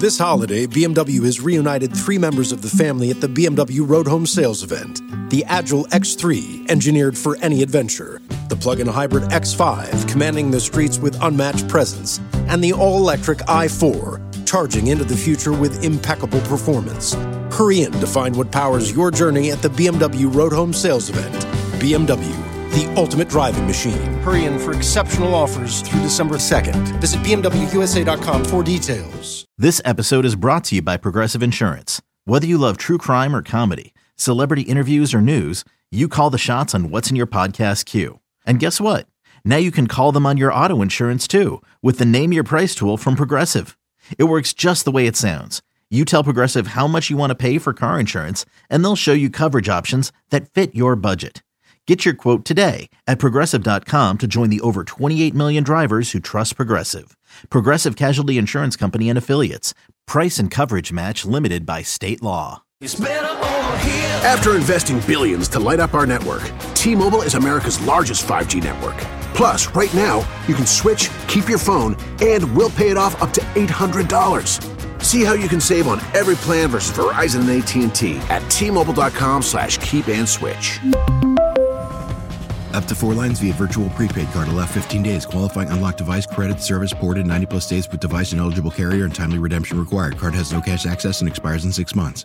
This holiday, BMW has reunited 3 members of the family at the BMW Road Home Sales event. The Agile X3, engineered for any adventure. The plug-in hybrid X5, commanding the streets with unmatched presence. And the all-electric i4, charging into the future with impeccable performance. Hurry in to find what powers your journey at the BMW Road Home Sales event. BMW, the ultimate driving machine. Hurry in for exceptional offers through December 2nd. Visit BMWUSA.com for details. This episode is brought to you by Progressive Insurance. Whether you love true crime or comedy, celebrity interviews or news, you call the shots on what's in your podcast queue. And guess what? Now you can call them on your auto insurance too with the Name Your Price tool from Progressive. It works just the way it sounds. You tell Progressive how much you want to pay for car insurance, and they'll show you coverage options that fit your budget. Get your quote today at Progressive.com to join the over 28 million drivers who trust Progressive. Progressive Casualty Insurance Company and Affiliates. Price and coverage match limited by state law. After investing billions to light up our network, T-Mobile is America's largest 5G network. Plus, right now, you can switch, keep your phone, and we'll pay it off up to $800. See how you can save on every plan versus Verizon and AT&T at T-Mobile.com/keep-and-switch. Up to 4 lines via virtual prepaid card. Allow 15 days. Qualifying unlocked device credit service ported 90-plus days with device and eligible carrier and timely redemption required. Card has no cash access and expires in 6 months.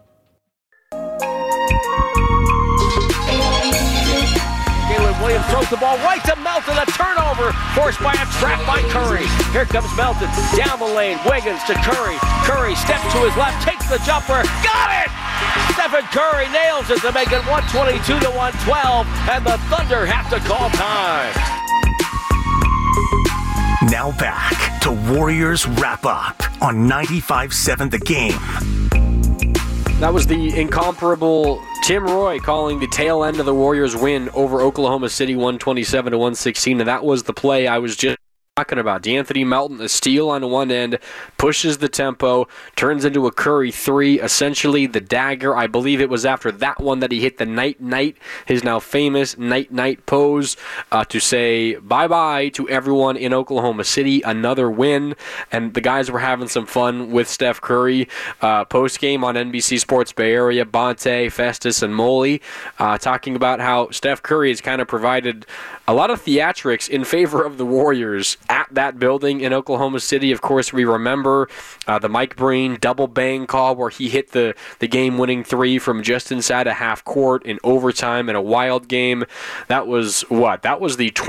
Caleb Williams throws the ball right to Melton. A turnover forced by a trap by Curry. Here comes Melton. Down the lane. Wiggins to Curry. Curry steps to his left. Takes the jumper. Got it! Stephen Curry nails it to make it 122-112, and the Thunder have to call time. Now back to Warriors Wrap Up on 95.7 The Game. That was the incomparable Tim Roy calling the tail end of the Warriors win over Oklahoma City 127-116, and that was the play I was just talking about. De'Anthony Melton, a steal on one end, pushes the tempo, turns into a Curry 3, essentially the dagger. I believe it was after that one that he hit the night-night, his now famous night-night pose, to say bye-bye to everyone in Oklahoma City. Another win, and the guys were having some fun with Steph Curry. Post-game on NBC Sports Bay Area, Bonte, Festus, and Moley talking about how Steph Curry has kind of provided a lot of theatrics in favor of the Warriors at that building in Oklahoma City. Of course, we remember the Mike Breen double bang call where he hit the game-winning 3 from just inside a half court in overtime in a wild game. That was what? That was the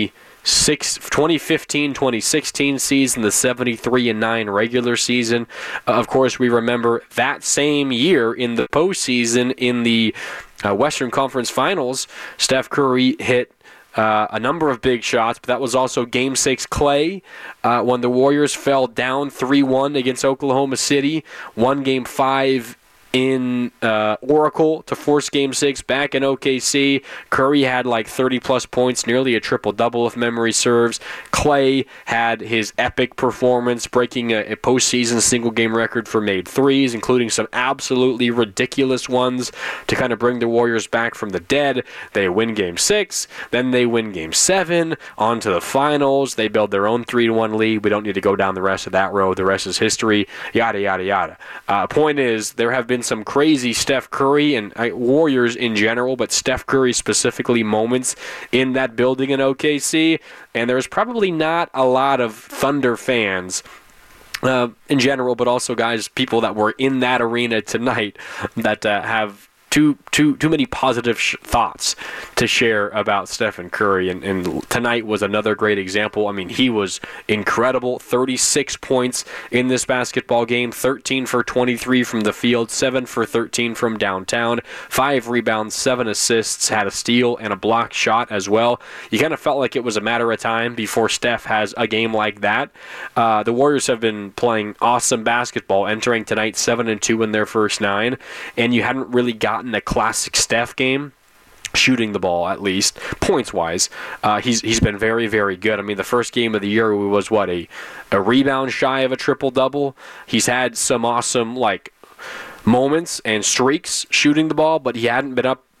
2015-2016 season, the 73-9 regular season. Of course, we remember that same year in the postseason in the Western Conference Finals, Steph Curry hit a number of big shots, but that was also Game 6 Clay when the Warriors fell down 3-1 against Oklahoma City, won Game 5 in Oracle to force Game 6 back in OKC. Curry had like 30-plus points, nearly a triple-double if memory serves. Clay had his epic performance, breaking a postseason single-game record for made threes, including some absolutely ridiculous ones to kind of bring the Warriors back from the dead. They win Game 6, then they win Game 7, on to the finals. They build their own 3-1 lead. We don't need to go down the rest of that road. The rest is history, yada, yada, yada. Point is, there have been some crazy Steph Curry and Warriors in general, but Steph Curry specifically moments in that building in OKC, and there's probably not a lot of Thunder fans in general, but also people that were in that arena tonight that have too many positive thoughts to share about Stephen Curry, and tonight was another great example. I mean, he was incredible. 36 points in this basketball game, 13 for 23 from the field, 7 for 13 from downtown, 5 rebounds, 7 assists, had a steal and a block shot as well. You kind of felt like it was a matter of time before Steph has a game like that. The Warriors have been playing awesome basketball, entering tonight 7-2 in their first 9, and you hadn't really gotten a classic Steph game, shooting the ball at least, points-wise. He's been very, very good. I mean, the first game of the year was, a rebound shy of a triple-double. He's had some awesome, moments and streaks shooting the ball, but he hadn't been up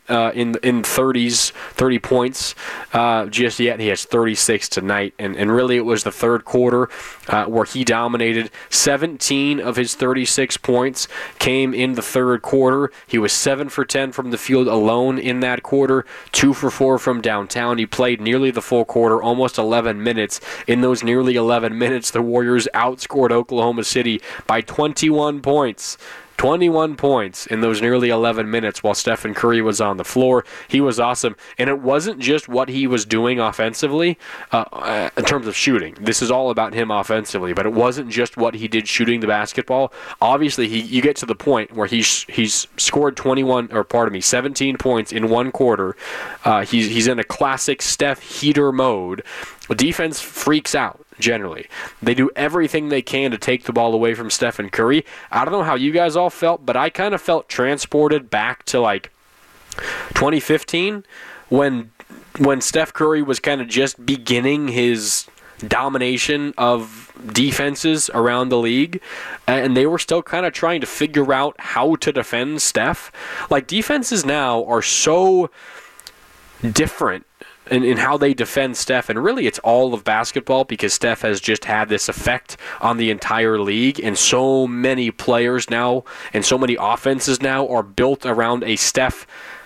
in 30 points just yet. He has 36 tonight, and really it was the third quarter where he dominated. 17 of his 36 points came in the third quarter. He was 7 for 10 from the field alone in that quarter, 2 for 4 from downtown. He played nearly the full quarter, almost 11 minutes. In those nearly 11 minutes, the Warriors outscored Oklahoma City by 21 points. 21 points in those nearly 11 minutes while Stephen Curry was on the floor. He was awesome. And it wasn't just what he was doing offensively in terms of shooting. This is all about him offensively, but it wasn't just what he did shooting the basketball. Obviously, you get to the point where he's scored 17 points in one quarter. He's in a classic Steph heater mode. Defense freaks out. Generally, they do everything they can to take the ball away from Stephen Curry. I don't know how you guys all felt, but I kind of felt transported back to like 2015 when Steph Curry was kind of just beginning his domination of defenses around the league, and they were still kind of trying to figure out how to defend Steph. Like, defenses now are so different in how they defend Steph, and really it's all of basketball because Steph has just had this effect on the entire league, and so many players now and so many offenses now are built around a Steph-esque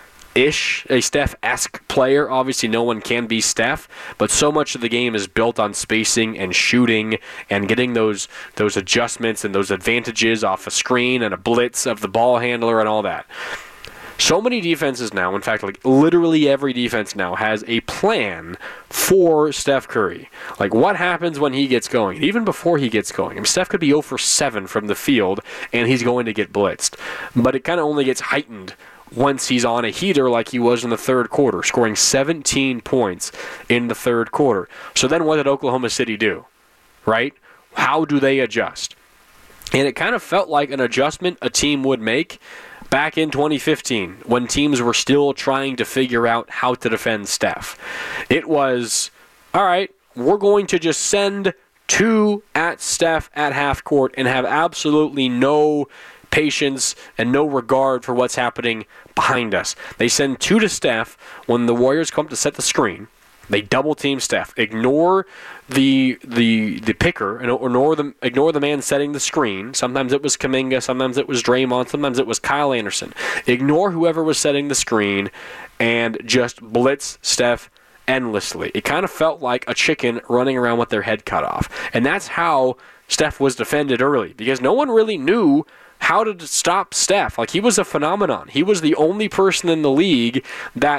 player. Obviously no one can be Steph, but so much of the game is built on spacing and shooting and getting those adjustments and those advantages off a screen and a blitz of the ball handler and all that. So many defenses now, in fact, like literally every defense now has a plan for Steph Curry. Like, what happens when he gets going? Even before he gets going. I mean, Steph could be 0 for 7 from the field, and he's going to get blitzed. But it kind of only gets heightened once he's on a heater like he was in the third quarter, scoring 17 points in the third quarter. So then what did Oklahoma City do? Right? How do they adjust? And it kind of felt like an adjustment a team would make back in 2015, when teams were still trying to figure out how to defend Steph. It was, all right, we're going to just send 2 at Steph at half court and have absolutely no patience and no regard for what's happening behind us. They send 2 to Steph when the Warriors come to set the screen. They double team Steph. Ignore the picker, ignore the man setting the screen. Sometimes it was Kuminga, sometimes it was Draymond, sometimes it was Kyle Anderson. Ignore whoever was setting the screen and just blitz Steph endlessly. It kind of felt like a chicken running around with their head cut off. And that's how Steph was defended early, because no one really knew how to stop Steph. Like, he was a phenomenon. He was the only person in the league that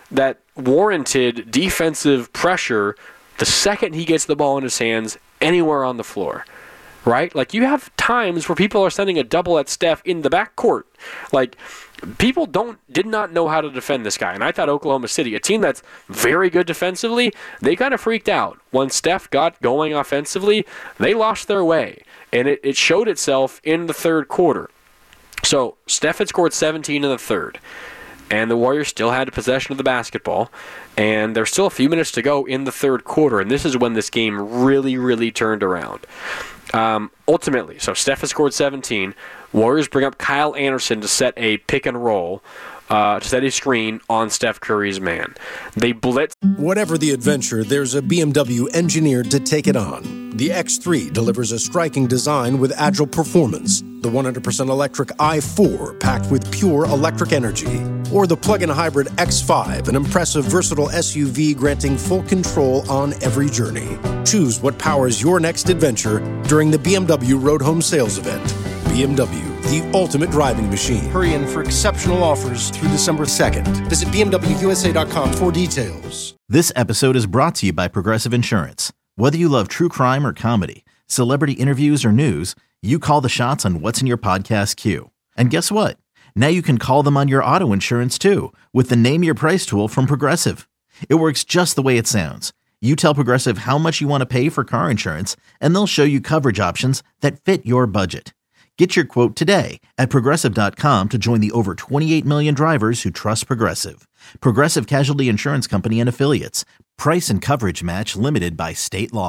warranted defensive pressure the second he gets the ball in his hands anywhere on the floor, right? Like, you have times where people are sending a double at Steph in the backcourt. Like, people did not know how to defend this guy, and I thought Oklahoma City, a team that's very good defensively, they kind of freaked out. When Steph got going offensively, they lost their way, and it showed itself in the third quarter. So, Steph had scored 17 in the third. And the Warriors still had possession of the basketball, and there's still a few minutes to go in the third quarter, and this is when this game really, really turned around. Ultimately, so Steph has scored 17. Warriors bring up Kyle Anderson to set a pick and roll, to set a screen on Steph Curry's man. They blitz. Whatever the adventure, there's a BMW engineered to take it on. The X3 delivers a striking design with agile performance. The 100% electric i4 packed with pure electric energy. Or the plug-in hybrid X5, an impressive, versatile SUV granting full control on every journey. Choose what powers your next adventure during the BMW Road Home Sales Event. BMW, the ultimate driving machine. Hurry in for exceptional offers through December 2nd. Visit BMWUSA.com for details. This episode is brought to you by Progressive Insurance. Whether you love true crime or comedy, celebrity interviews or news, you call the shots on what's in your podcast queue. And guess what? Now you can call them on your auto insurance too, with the Name Your Price tool from Progressive. It works just the way it sounds. You tell Progressive how much you want to pay for car insurance, and they'll show you coverage options that fit your budget. Get your quote today at Progressive.com to join the over 28 million drivers who trust Progressive. Progressive Casualty Insurance Company and Affiliates. Price and coverage match limited by state law.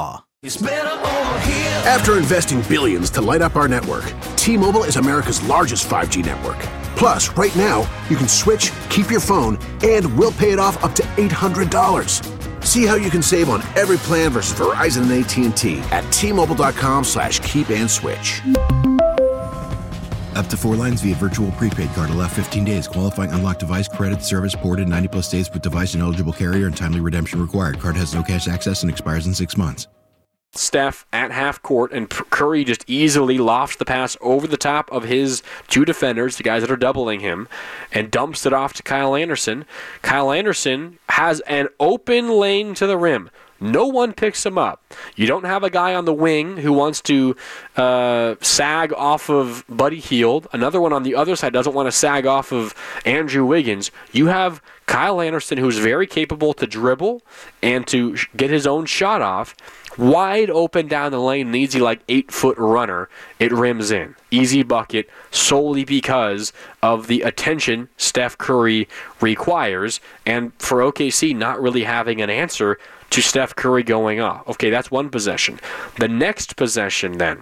After investing billions to light up our network, T-Mobile is America's largest 5G network. Plus, right now, you can switch, keep your phone, and we'll pay it off up to $800. See how you can save on every plan versus Verizon and AT&T at T-Mobile.com/keep-and-switch. Up to 4 lines via virtual prepaid card. Allow 15 days. Qualifying unlocked device credit service ported 90+ days with device and eligible carrier and timely redemption required. Card has no cash access and expires in 6 months. Steph at half court, and Curry just easily lofts the pass over the top of his two defenders, the guys that are doubling him, and dumps it off to Kyle Anderson. Kyle Anderson has an open lane to the rim. No one picks him up. You don't have a guy on the wing who wants to sag off of Buddy Hield. Another one on the other side doesn't want to sag off of Andrew Wiggins. You have Kyle Anderson, who's very capable to dribble and to get his own shot off. Wide open down the lane, an easy 8-foot runner. It rims in. Easy bucket solely because of the attention Steph Curry requires, and for OKC not really having an answer to Steph Curry going off. Okay, that's one possession. The next possession then,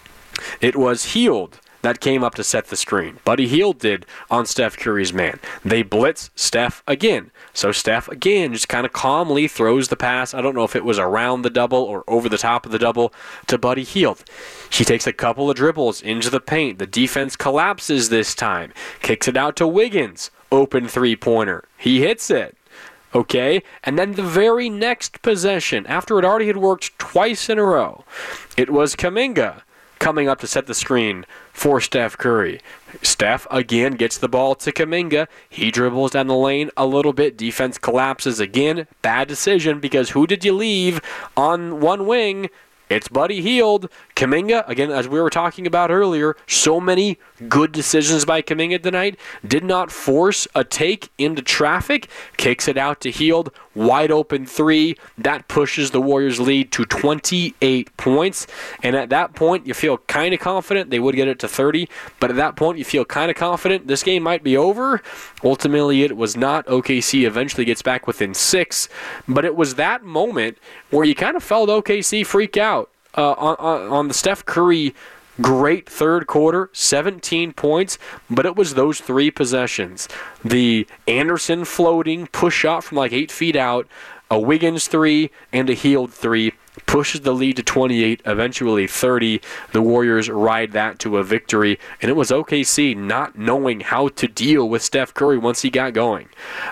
it was Hield that came up to set the screen. Buddy Hield did on Steph Curry's man. They blitz Steph again. So Steph again just kind of calmly throws the pass. I don't know if it was around the double or over the top of the double to Buddy Hield. He takes a couple of dribbles into the paint. The defense collapses this time. Kicks it out to Wiggins. Open three-pointer. He hits it. Okay? And then the very next possession, after it already had worked twice in a row, it was Kuminga coming up to set the screen for Steph Curry. Steph again gets the ball to Kuminga. He dribbles down the lane a little bit. Defense collapses again. Bad decision, because who did you leave on one wing? It's Buddy Hield. Kuminga, again, as we were talking about earlier, so many good decisions by Kuminga tonight. Did not force a take into traffic. Kicks it out to Hield. Wide open three. That pushes the Warriors' lead to 28 points. And at that point, you feel kind of confident they would get it to 30. But at that point, you feel kind of confident this game might be over. Ultimately, it was not. OKC eventually gets back within 6. But it was that moment where you kind of felt OKC freak out. On the Steph Curry great third quarter, 17 points, but it was those 3 possessions. The Anderson floating push shot from 8 feet out, a Wiggins 3, and a Hield 3 pushes the lead to 28, eventually 30. The Warriors ride that to a victory, and it was OKC not knowing how to deal with Steph Curry once he got going.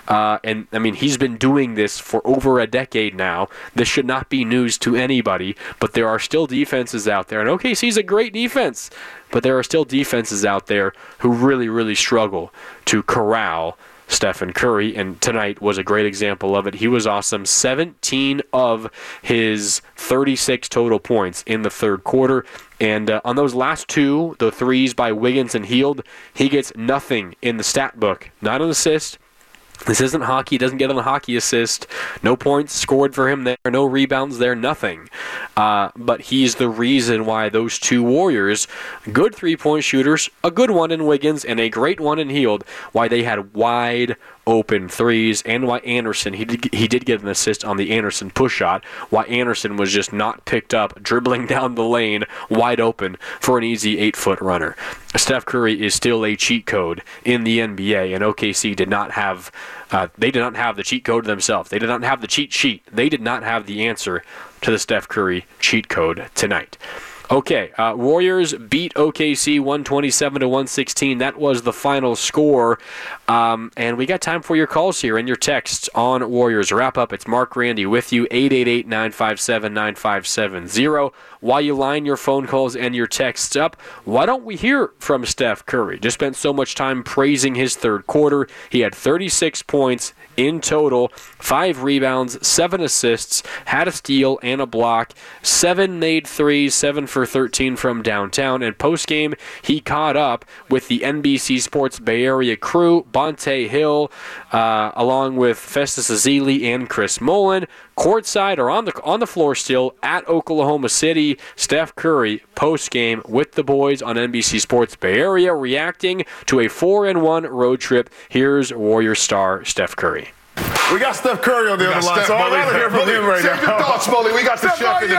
And I mean, he's been doing this for over a decade now. This should not be news to anybody, but there are still defenses out there, and OKC's a great defense, but there are still defenses out there who really, really struggle to corral Stephen Curry, and tonight was a great example of it. He was awesome. 17 of his 36 total points in the third quarter, and on those last 2, the threes by Wiggins and Hield, he gets nothing in the stat book. Not an assist. This isn't hockey. He doesn't get on a hockey assist. No points scored for him there. No rebounds there. Nothing. But he's the reason why those 2 Warriors, good three-point shooters, a good one in Wiggins and a great one in Hield, why they had wide open threes, and why Anderson, he did get an assist on the Anderson push shot, why Anderson was just not picked up, dribbling down the lane, wide open for an easy 8-foot runner. Steph Curry is still a cheat code in the NBA, and OKC did not have the cheat code themselves. They did not have the cheat sheet. They did not have the answer to the Steph Curry cheat code tonight. Okay, Warriors beat OKC 127-116. That was the final score. And we got time for your calls here and your texts on Warriors Wrap Up. It's Mark Randy with you, 888-957-9570. While you line your phone calls and your texts up, why don't we hear from Steph Curry? Just spent so much time praising his third quarter. He had 36 points in total, 5 rebounds, 7 assists, had a steal and a block, 7 made threes, 7 for 13 from downtown. And post-game, he caught up with the NBC Sports Bay Area crew, Bonte Hill, along with Festus Ezeli and Chris Mullen. Courtside or on the floor still at Oklahoma City, Steph Curry post-game with the boys on NBC Sports Bay Area reacting to a 4-1 road trip. Here's Warrior star Steph Curry. We got Steph Curry on the other line, so I'd rather hear from him right now. Save your thoughts, Smoley. We got the chef in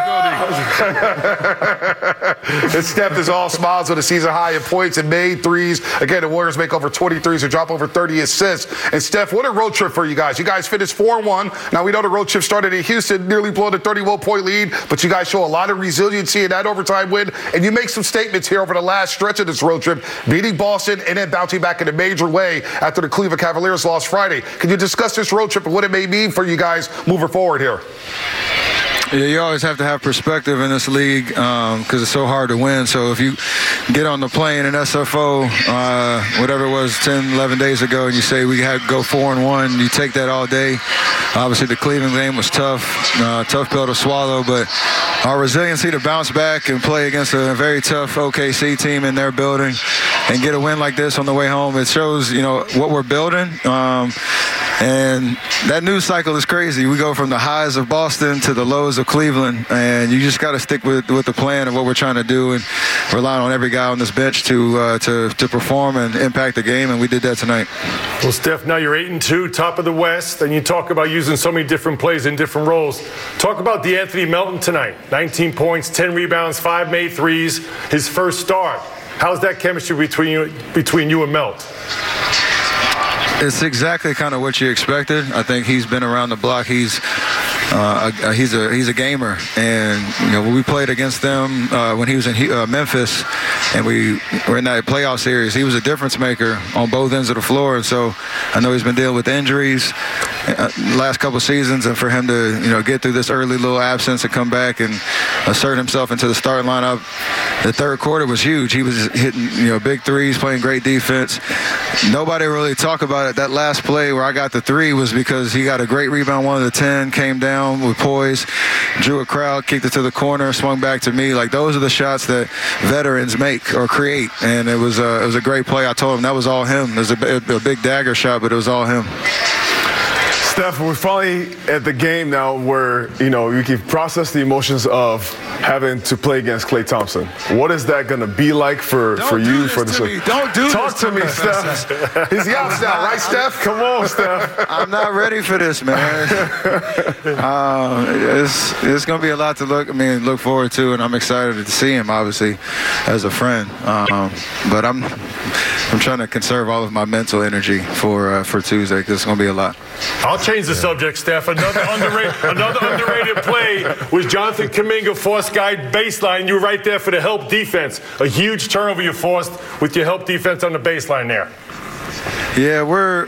the building. And Steph is all smiles with a season high in points and made threes. Again, the Warriors make over 20 threes and drop over 30 assists. And Steph, what a road trip for you guys. You guys finished 4-1. Now, we know the road trip started in Houston, nearly blowing a 31-point lead, but you guys show a lot of resiliency in that overtime win, and you make some statements here over the last stretch of this road trip, beating Boston and then bouncing back in a major way after the Cleveland Cavaliers lost Friday. Can you discuss this road trip and what it may mean for you guys moving forward here? Yeah, you always have to have perspective in this league because it's so hard to win. So if you get on the plane in SFO, whatever it was, 10, 11 days ago, and you say we had to go 4-1, you take that all day. Obviously, the Cleveland game was tough pill to swallow, but our resiliency to bounce back and play against a very tough OKC team in their building and get a win like this on the way home, it shows, what we're building. And that news cycle is crazy. We go from the highs of Boston to the lows of Cleveland, and you just got to stick with the plan of what we're trying to do and rely on every guy on this bench to perform and impact the game, and we did that tonight. Well, Steph, now you're 8-2, top of the West, and you talk about using so many different plays in different roles. Talk about DeAnthony Melton tonight. 19 points, 10 rebounds, 5 made threes, his first start. How's that chemistry between you and Melt? It's exactly kind of what you expected. I think he's been around the block. He's a gamer, and when we played against them when he was in Memphis, and we were in that playoff series, he was a difference maker on both ends of the floor. And so I know he's been dealing with injuries last couple seasons, and for him to get through this early little absence and come back and assert himself into the starting lineup, the third quarter was huge. He was hitting big threes, playing great defense. Nobody really talked about it. That last play where I got the three was because he got a great rebound, 1 of the 10, came down with poise, drew a crowd, kicked it to the corner, swung back to me. Like, those are the shots that veterans make or create, and it was a great play. I told him that was all him. It was a big dagger shot, but it was all him. Steph, we're finally at the game now where, you can process the emotions of having to play against Klay Thompson. What is that going to be like for you? For the Don't do Talk to me, Steph. He's the outs now, right, Steph? Come on, Steph. I'm not ready for this, man. It's going to be a lot to look forward to, and I'm excited to see him, obviously, as a friend. But I'm trying to conserve all of my mental energy for Tuesday, because it's going to be a lot. I'll change the subject, Steph. Another underrated play was Jonathan Kuminga forced guide baseline. You were right there for the help defense. A huge turnover you forced with your help defense on the baseline there. Yeah,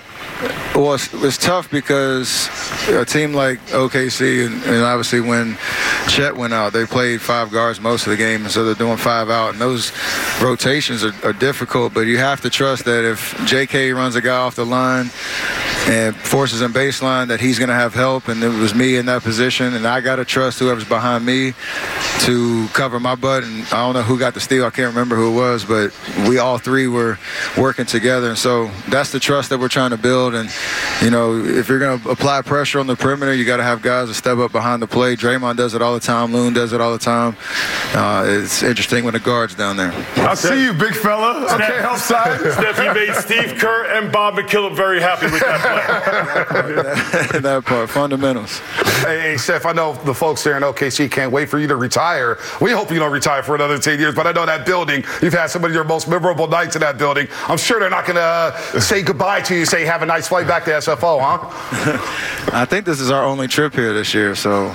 it's tough because a team like OKC, and obviously when Chet went out, they played 5 guards most of the game, and so they're doing 5 out, and those rotations are difficult, but you have to trust that if JK runs a guy off the line and forces him baseline, that he's going to have help, and it was me in that position, and I got to trust whoever's behind me to cover my butt, and I don't know who got the steal, I can't remember who it was, but we all 3 were working together, and so that's the trust that we're trying to build. And if you're going to apply pressure on the perimeter, you got to have guys that step up behind the play. Draymond does it all the time. Loon does it all the time. It's interesting when the guard's down there. I see you, big fella. Okay, help side. Steph, you made Steve Kerr and Bob McKillop very happy with that play. That part, fundamentals. Hey, Steph, I know the folks there in OKC can't wait for you to retire. We hope you don't retire for another 10 years, but I know that building, you've had some of your most memorable nights in that building. I'm sure they're not going to say goodbye to you, say have a nice flight back to SFO, huh? I think this is our only trip here this year, so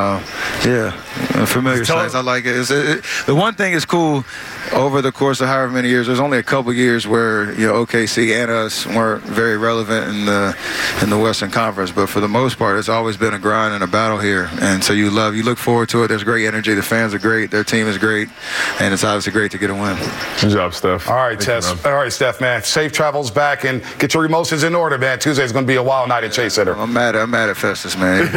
familiar sights. I like it. The one thing is cool over the course of however many years. There's only a couple years where OKC and us weren't very relevant in the Western Conference, but for the most part, it's always been a grind and a battle here, and so you look forward to it. There's great energy. The fans are great. Their team is great, and it's obviously great to get a win. Good job, Steph. All right, Steph, man. Safe travels back and get your emotions in order, man. Tuesday's going to be a wild night at Chase Center. I'm mad at Festus, man.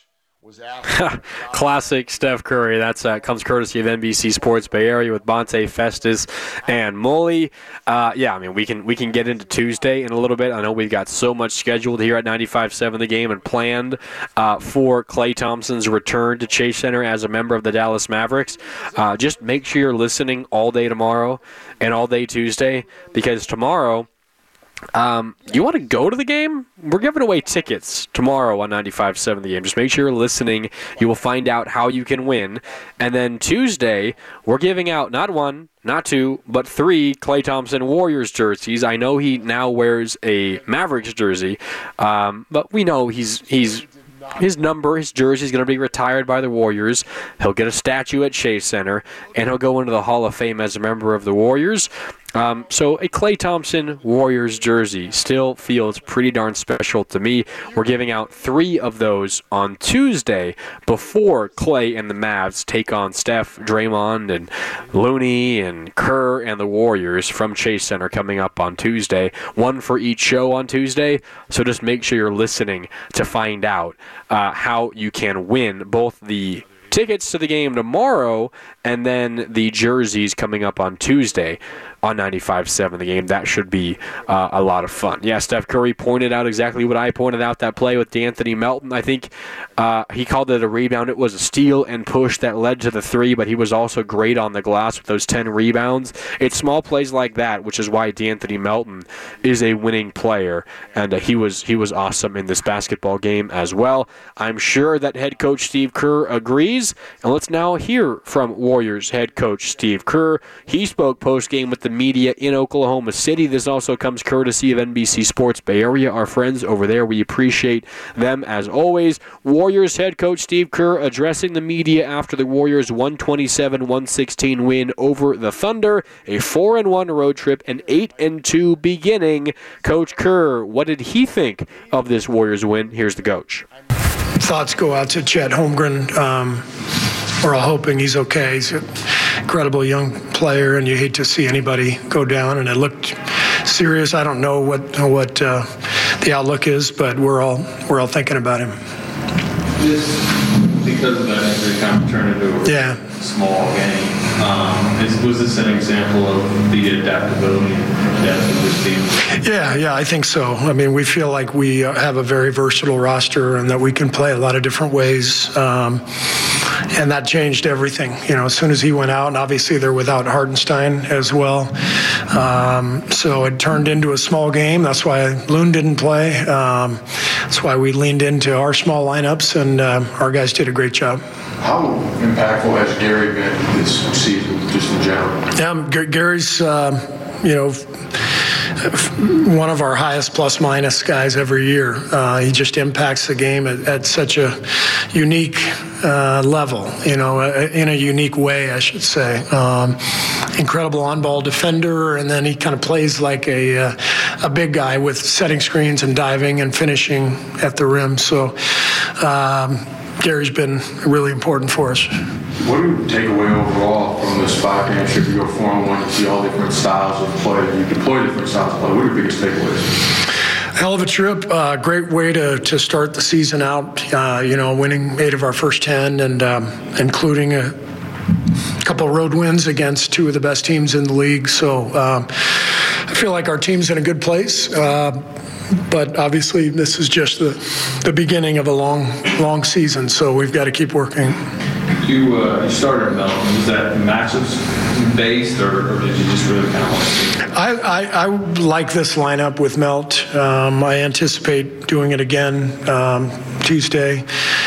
Classic Steph Curry. That's comes courtesy of NBC Sports Bay Area with Bonte, Festus, and Mully. We can get into Tuesday in a little bit. I know we've got so much scheduled here at 95.7 The Game and planned for Klay Thompson's return to Chase Center as a member of the Dallas Mavericks. Just make sure you're listening all day tomorrow and all day Tuesday, because tomorrow You want to go to the game? We're giving away tickets tomorrow on 95.7 The Game. Just make sure you're listening. You will find out how you can win. And then Tuesday, we're giving out not 1, not 2, but 3 Klay Thompson Warriors jerseys. I know he now wears a Mavericks jersey, but we know his jersey is going to be retired by the Warriors. He'll get a statue at Chase Center, and he'll go into the Hall of Fame as a member of the Warriors. So a Klay Thompson Warriors jersey still feels pretty darn special to me. We're giving out 3 of those on Tuesday before Klay and the Mavs take on Steph, Draymond, and Looney, and Kerr, and the Warriors from Chase Center coming up on Tuesday. 1 for each show on Tuesday, so just make sure you're listening to find out how you can win both the tickets to the game tomorrow and then the jerseys coming up on Tuesday on 95.7 The Game. That should be a lot of fun. Yeah, Steph Curry pointed out exactly what I pointed out, that play with D'Anthony Melton. I think he called it a rebound. It was a steal and push that led to the 3, but he was also great on the glass with those 10 rebounds. It's small plays like that, which is why D'Anthony Melton is a winning player, and he was awesome in this basketball game as well. I'm sure that head coach Steve Kerr agrees, and let's now hear from Warriors head coach Steve Kerr. He spoke post-game with the media in Oklahoma City. This also comes courtesy of NBC Sports Bay Area, our friends over there. We appreciate them as always. Warriors head coach Steve Kerr addressing the media after the Warriors' 127-116 win over the Thunder, a 4-1 road trip, and 8-2 beginning. Coach Kerr, what did he think of this Warriors win? Here's the coach. Thoughts go out to Chet Holmgren. We're all hoping he's okay. He's an incredible young player, and you hate to see anybody go down, and it looked serious. I don't know what the outlook is, but we're all thinking about him. Because of that injury, kind of turned into a small game. Was this an example of the adaptability and depth of this team? Yeah, I think so. I mean, we feel like we have a very versatile roster and that we can play a lot of different ways. And that changed everything. As soon as he went out, and obviously they're without Hartenstein as well. So it turned into a small game. That's why Loon didn't play. That's why we leaned into our small lineups, and our guys did a great job. How impactful has Gary been this season, just in general? Yeah, Gary's, one of our highest plus-minus guys every year. He just impacts the game at such a unique level, in a unique way, I should say. Incredible on-ball defender, and then he kind of plays like a big guy with setting screens and diving and finishing at the rim. So Gary's been really important for us. What do you take away overall from this 5-game trip? You go 4-1, you see all different styles of play. You deploy different styles of play. What are your biggest takeaways? Hell of a trip. Great way to start the season out. Winning 8 of our first 10 and including a couple road wins against 2 of the best teams in the league. So I feel like our team's in a good place. But obviously, this is just the beginning of a long season. So we've got to keep working. You started at Melton. Was that matchups based, or did you just really kind of like it? I like this lineup with Melt. I anticipate doing it again Tuesday.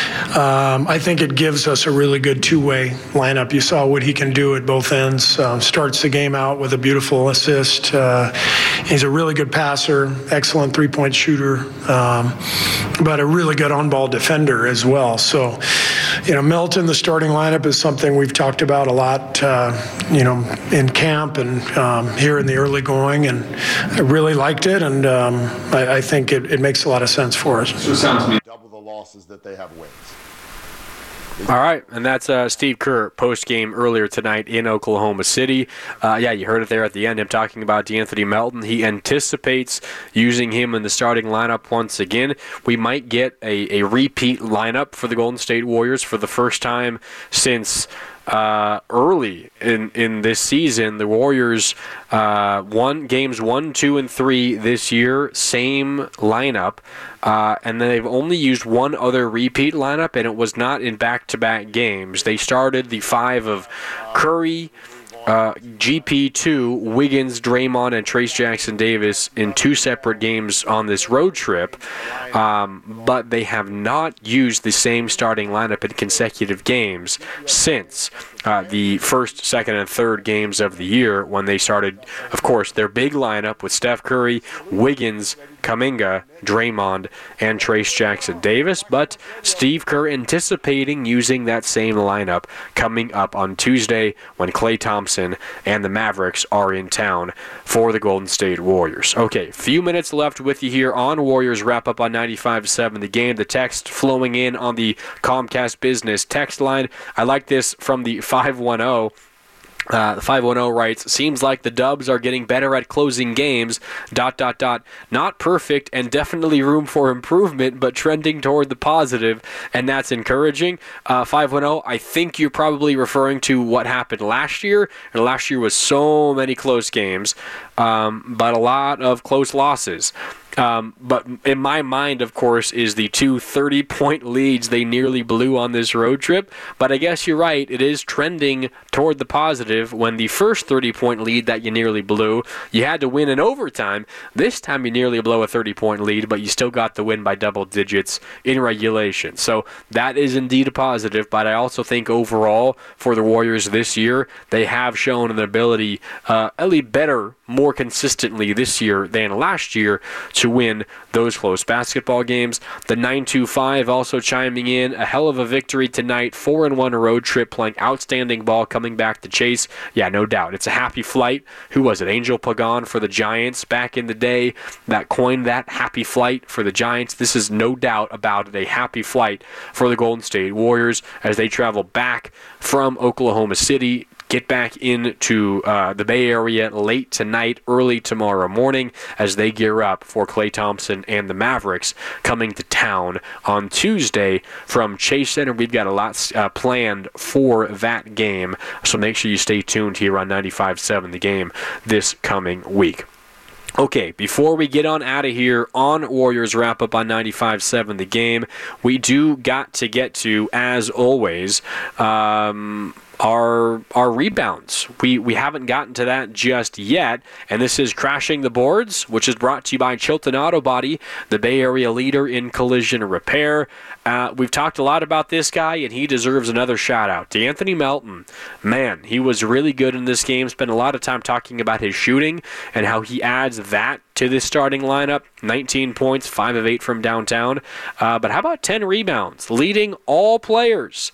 I think it gives us a really good two-way lineup. You saw what he can do at both ends. Starts the game out with a beautiful assist. He's a really good passer, excellent three-point shooter, but a really good on-ball defender as well. So, Melt in the starting lineup is something we've talked about a lot, in camp and here in the early going, and I really liked it, and I think it makes a lot of sense for us. So it sounds to me double the losses that they have wins. All right, and that's Steve Kerr post-game earlier tonight in Oklahoma City. You heard it there at the end, him talking about D'Anthony Melton. He anticipates using him in the starting lineup once again. We might get a repeat lineup for the Golden State Warriors for the first time since early in this season. The Warriors won games 1, 2, and 3 this year, same lineup. And then they've only used one other repeat lineup, and it was not in back-to-back games. They started the 5 of Curry, GP2, Wiggins, Draymond, and Trayce Jackson-Davis in 2 separate games on this road trip, but they have not used the same starting lineup in consecutive games since the first, second, and third games of the year when they started, of course, their big lineup with Steph Curry, Wiggins, Kuminga, Draymond, and Trayce Jackson-Davis, but Steve Kerr anticipating using that same lineup coming up on Tuesday when Klay Thompson and the Mavericks are in town for the Golden State Warriors. Okay, few minutes left with you here on Warriors Wrap-Up on 95.7 The Game. The text flowing in on the Comcast Business text line. I like this from the 510. The 510 writes, seems like the Dubs are getting better at closing games, ... Not perfect and definitely room for improvement, but trending toward the positive, and that's encouraging. 510, I think you're probably referring to what happened last year, and last year was so many close games, but a lot of close losses. But in my mind, of course, is the 2 30-point leads they nearly blew on this road trip. But I guess you're right. It is trending toward the positive when the first 30-point lead that you nearly blew, you had to win in overtime. This time you nearly blow a 30-point lead, but you still got the win by double digits in regulation. So that is indeed a positive. But I also think overall for the Warriors this year, they have shown an ability, at least better, more consistently this year than last year, to win those close basketball games. The 925 also chiming in. A hell of a victory tonight. 4-1 road trip, playing outstanding ball, coming back to chase. Yeah, no doubt. It's a happy flight. Who was it? Angel Pagan for the Giants back in the day that coined that happy flight for the Giants. This is no doubt about it, a happy flight for the Golden State Warriors as they travel back from Oklahoma City, get back into the Bay Area late tonight, early tomorrow morning as they gear up for Klay Thompson and the Mavericks coming to town on Tuesday from Chase Center. We've got a lot planned for that game, so make sure you stay tuned here on 95.7 The Game this coming week. Okay, before we get on out of here on Warriors Wrap-Up on 95.7 The Game, we do got to get to, as always, our rebounds. We haven't gotten to that just yet, and this is Crashing the Boards, which is brought to you by Chilton Auto Body, the Bay Area leader in collision repair. We've talked a lot about this guy, and he deserves another shout-out. De'Anthony Melton, man, he was really good in this game. Spent a lot of time talking about his shooting and how he adds that to this starting lineup. 19 points, 5 of 8 from downtown. But how about 10 rebounds? Leading all players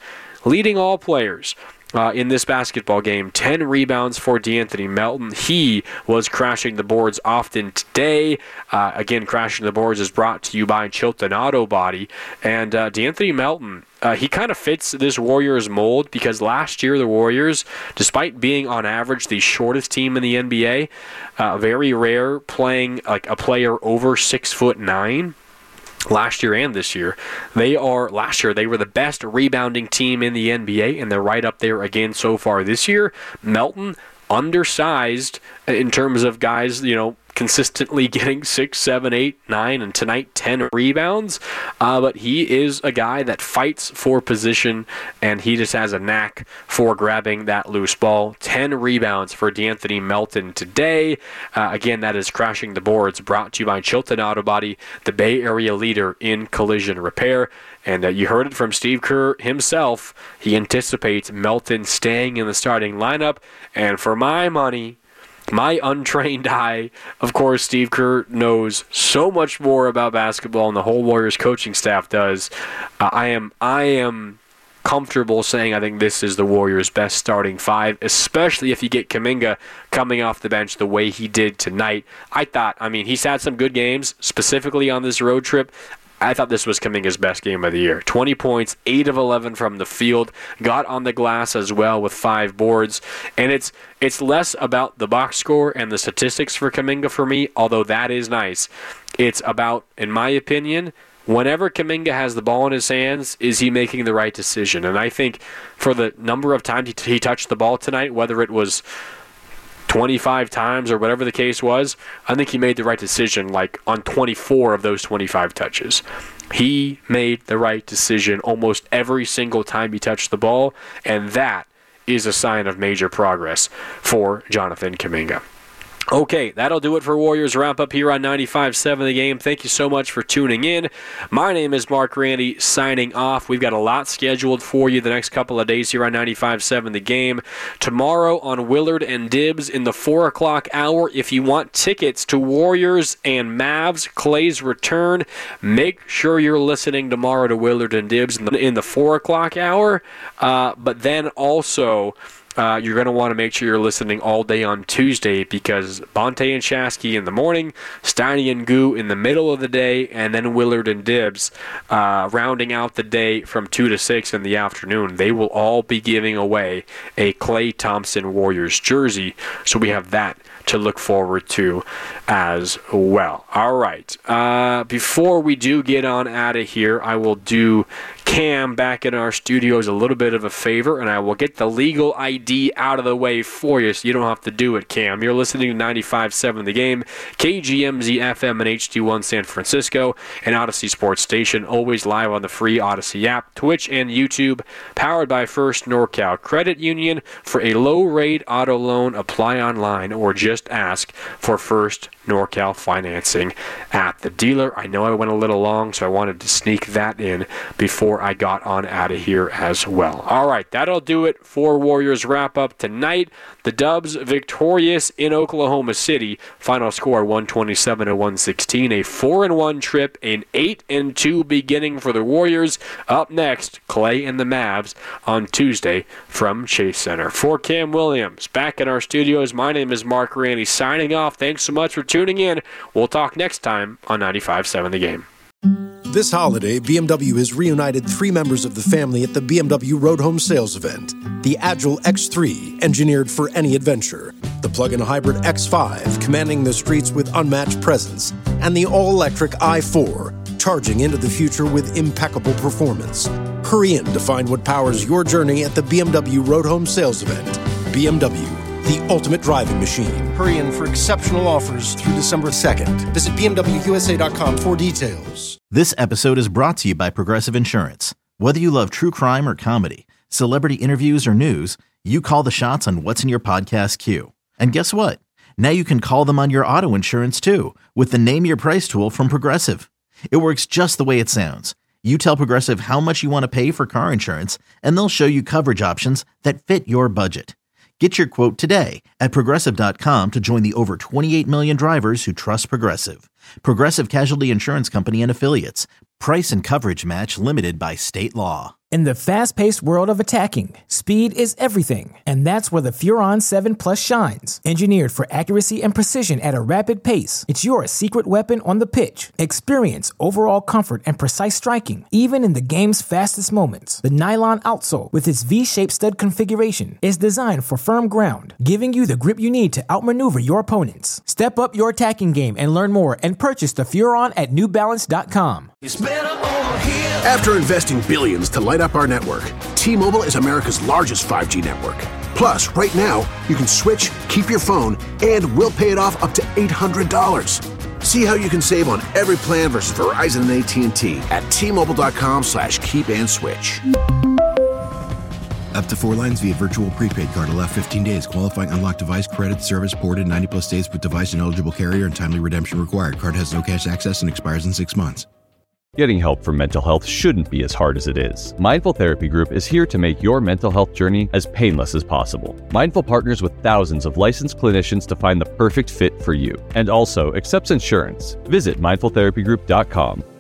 in this basketball game. 10 rebounds for De'Anthony Melton. He was crashing the boards often today. Again, Crashing the Boards is brought to you by Chilton Auto Body. And De'Anthony Melton, he kind of fits this Warriors mold because last year the Warriors, despite being on average the shortest team in the NBA, very rare playing like a player over 6'9". Last year and this year, last year they were the best rebounding team in the NBA, and they're right up there again so far this year. Melton, undersized in terms of guys, consistently getting 6, 7, 8, 9, and tonight 10 rebounds. But he is a guy that fights for position, and he just has a knack for grabbing that loose ball. 10 rebounds for De'Anthony Melton today. Again, that is Crashing the Boards, brought to you by Chilton Auto Body, the Bay Area leader in collision repair. And you heard it from Steve Kerr himself. He anticipates Melton staying in the starting lineup. And for my money, my untrained eye, of course, Steve Kerr knows so much more about basketball and the whole Warriors coaching staff does. I am comfortable saying I think this is the Warriors' best starting 5, especially if you get Kuminga coming off the bench the way he did tonight. He's had some good games, specifically on this road trip. I thought this was Kuminga's best game of the year. 20 points, 8 of 11 from the field, got on the glass as well with 5 boards. And it's less about the box score and the statistics for Kuminga for me, although that is nice. It's about, in my opinion, whenever Kuminga has the ball in his hands, is he making the right decision? And I think for the number of times he touched the ball tonight, whether it was 25 times or whatever the case was, I think he made the right decision like on 24 of those 25 touches. He made the right decision almost every single time he touched the ball, and that is a sign of major progress for Jonathan Kuminga. Okay, that'll do it for Warriors Wrap Up here on 95.7 The Game. Thank you so much for tuning in. My name is Mark Randy, signing off. We've got a lot scheduled for you the next couple of days here on 95.7 The Game. Tomorrow on Willard and Dibbs in the 4 o'clock hour. If you want tickets to Warriors and Mavs, Clay's return, make sure you're listening tomorrow to Willard and Dibbs in the 4 o'clock hour. But then also, you're going to want to make sure you're listening all day on Tuesday, because Bonte and Shasky in the morning, Steiny and Goo in the middle of the day, and then Willard and Dibbs rounding out the day from 2 to 6 in the afternoon. They will all be giving away a Klay Thompson Warriors jersey, so we have that to look forward to as well. All right. Before we do get on out of here, I will do Cam back in our studios a little bit of a favor, and I will get the legal ID out of the way for you so you don't have to do it, Cam. You're listening to 95.7 The Game, KGMZ FM and HD1 San Francisco, and Odyssey Sports Station, always live on the free Odyssey app, Twitch, and YouTube, powered by First NorCal Credit Union. For a low-rate auto loan, apply online or just ask for First NorCal financing at the dealer. I know I went a little long, so I wanted to sneak that in before I got on out of here as well. All right, that'll do it for Warriors Wrap Up tonight. The Dubs victorious in Oklahoma City. Final score 127-116. A 4-1 trip, an 8-2 beginning for the Warriors. Up next, Klay and the Mavs on Tuesday from Chase Center. For Cam Williams, back in our studios, my name is Mark Randy, signing off. Thanks so much for tuning in. We'll talk next time on 95.7 The Game. This holiday, BMW has reunited 3 members of the family at the BMW Road Home Sales Event. The Agile X3, engineered for any adventure. The plug-in hybrid X5, commanding the streets with unmatched presence. And the all-electric i4, charging into the future with impeccable performance. Hurry in to find what powers your journey at the BMW Road Home Sales Event. BMW, the ultimate driving machine. Hurry in for exceptional offers through December 2nd. Visit BMWUSA.com for details. This episode is brought to you by Progressive Insurance. Whether you love true crime or comedy, celebrity interviews or news, you call the shots on what's in your podcast queue. And guess what? Now you can call them on your auto insurance too, with the Name Your Price tool from Progressive. It works just the way it sounds. You tell Progressive how much you want to pay for car insurance, and they'll show you coverage options that fit your budget. Get your quote today at Progressive.com to join the over 28 million drivers who trust Progressive. Progressive Casualty Insurance Company and Affiliates. Price and coverage match limited by state law. In the fast-paced world of attacking, speed is everything, and that's where the Furon 7 Plus shines. Engineered for accuracy and precision at a rapid pace, it's your secret weapon on the pitch. Experience overall comfort and precise striking, even in the game's fastest moments. The nylon outsole, with its V-shaped stud configuration, is designed for firm ground, giving you the grip you need to outmaneuver your opponents. Step up your attacking game and learn more and purchase the Furon at NewBalance.com. After investing billions to light up our network, T-Mobile is America's largest 5G network. Plus, right now, you can switch, keep your phone, and we'll pay it off up to $800. See how you can save on every plan versus Verizon and AT&T at T-Mobile.com/keep-and-switch. Up to 4 lines via virtual prepaid card. Allow 15 days. Qualifying unlocked device credit service ported 90-plus days with device and eligible carrier and timely redemption required. Card has no cash access and expires in 6 months. Getting help for mental health shouldn't be as hard as it is. Mindful Therapy Group is here to make your mental health journey as painless as possible. Mindful partners with thousands of licensed clinicians to find the perfect fit for you, and also accepts insurance. Visit mindfultherapygroup.com.